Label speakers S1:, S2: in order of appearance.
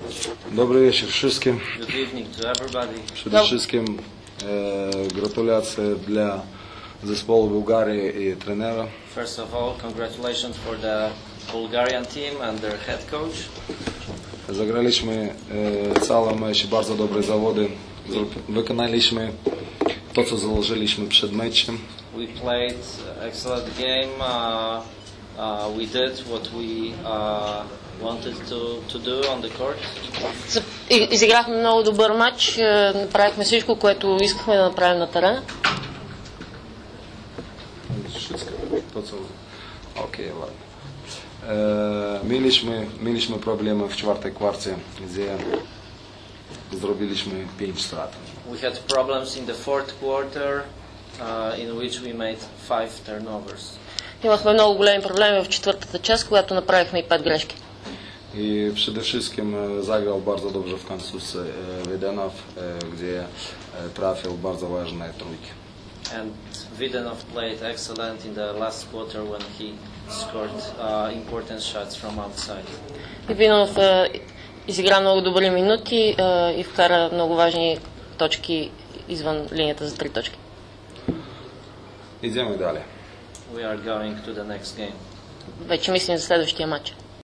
S1: Dobry wieczór wszystkim.
S2: Good evening to everybody.
S1: Przede wszystkim gratulacje dla zespołu Bułgarii i trenera.
S2: First of all, congratulations for the Bulgarian team and their head coach.
S1: Zagraliśmy cały mecz, bardzo dobre zawody. Wykonaliśmy to, co założyliśmy przed meczem.
S2: We played excellent game. We did what we wanted to do on the court.
S3: Изиграхме много добър матч, направихме всичко, което искахме да направим на терена.
S1: Wszystko to, co... Okej, ładnie. Mieliśmy problemy w czwartej kwarcie, gdzie zrobiliśmy 5 strat.
S2: We had problems in the fourth quarter, in which we made 5 turnovers.
S3: Имахме много големи проблеми в четвъртата част, когато направихме и 5 грешки.
S1: I przede wszystkim zagrał bardzo dobrze w końcu z Widenów, gdzie trafił bardzo ważne trójki.
S2: And Videnov played excellent in the last quarter when he scored important shots from outside.
S3: И Винов изигра много добри минути и вкара много важни точки извън линията за 3 точки.
S1: Idziemy dalej.
S2: We are going to the next game.
S3: Вече мислим за следващия матч.